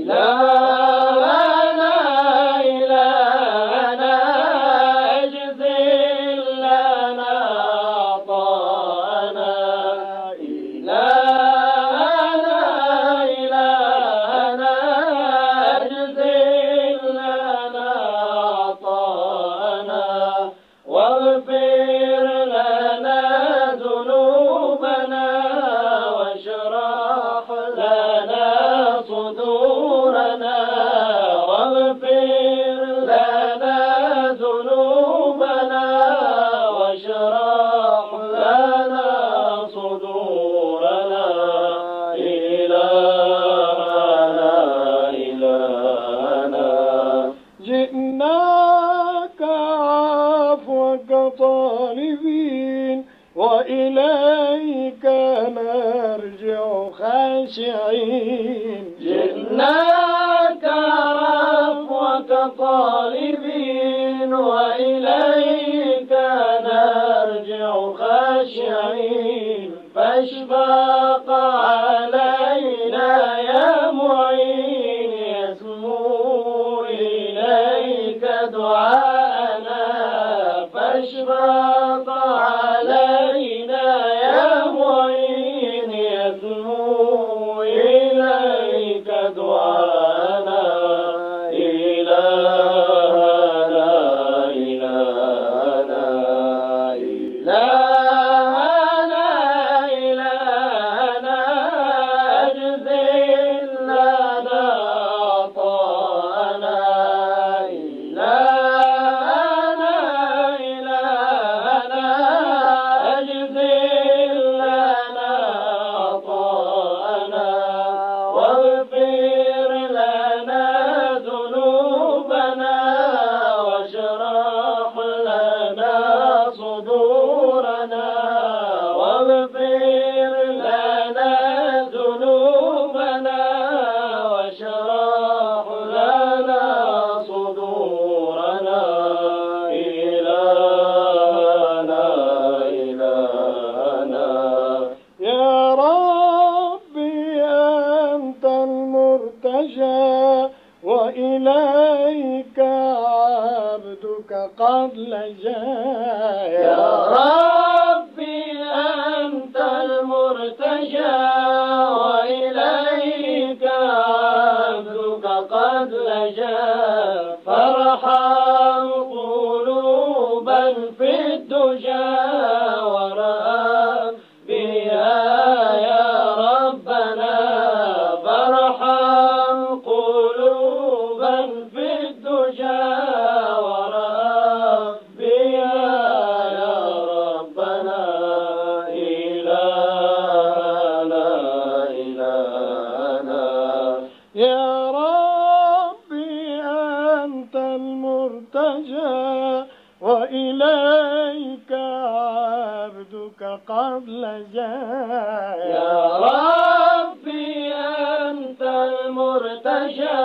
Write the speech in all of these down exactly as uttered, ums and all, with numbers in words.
إلهنا إلهنا اجزل لنا عطاءنا إلهنا إلهنا اجزل لنا عطاءنا واغفر لنا ذنوبنا واشرح لنا صدورنا واغفر لنا ذنوبنا واشرح لنا صدورنا إلهنا إلهنا جئناك عفوك طالبين وإليك نرجع خاشعين جئناك عفوك طالبين وإليك نرجع خاشعين فاشفق علينا يا معين يسمو إليك دعاءنا فاشفق علينا يا معين يسمو إليك دعاءنا إلهنا إلهنا إلهنا إلهنا اجزل لنا عطاءنا إلهنا إلهنا اجزل لنا عطاءنا واغفر لنا ذنوبنا واشرح لنا صدورنا واغفر لنا ذنوبنا واشرح لنا صدورنا إلهنا إلهنا يا ربي أنت المرتجى وإليك عبدك قد لجا يا ربي أنت المرتجى وإليك عبدك قد لجا فارحم قلوبا في الدجى ورأى بها يا ربنا فارحم قلوبا في الدجى ورأى بها يا ربنا إلهنا إلهنا يا ربي أنت المرتجى وإليك عبدك قد لجا يا ربي أنت المرتجى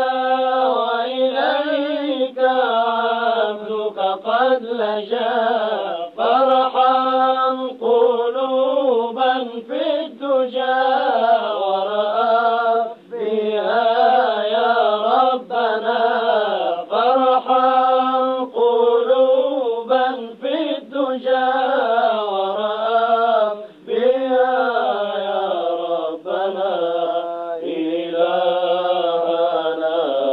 وإليك عبدك قد لجا فارحم قلوبا في الدجى ورأى بها يا ربنا فارحم قلوبا في الدجى ورأى بها يا ربنا إلهنا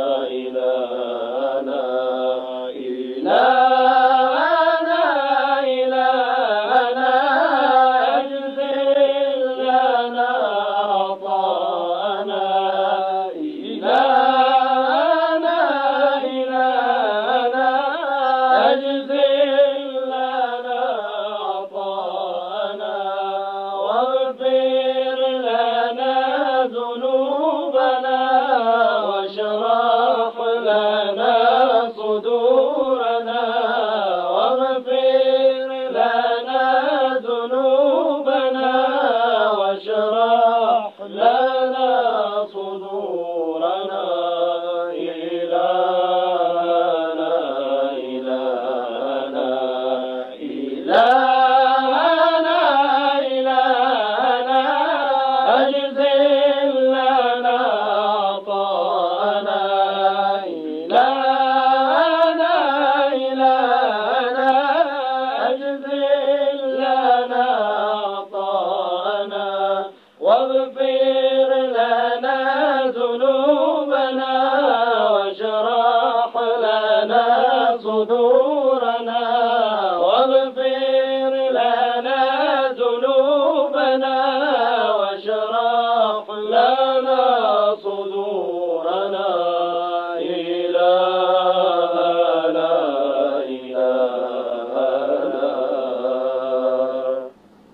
صدورنا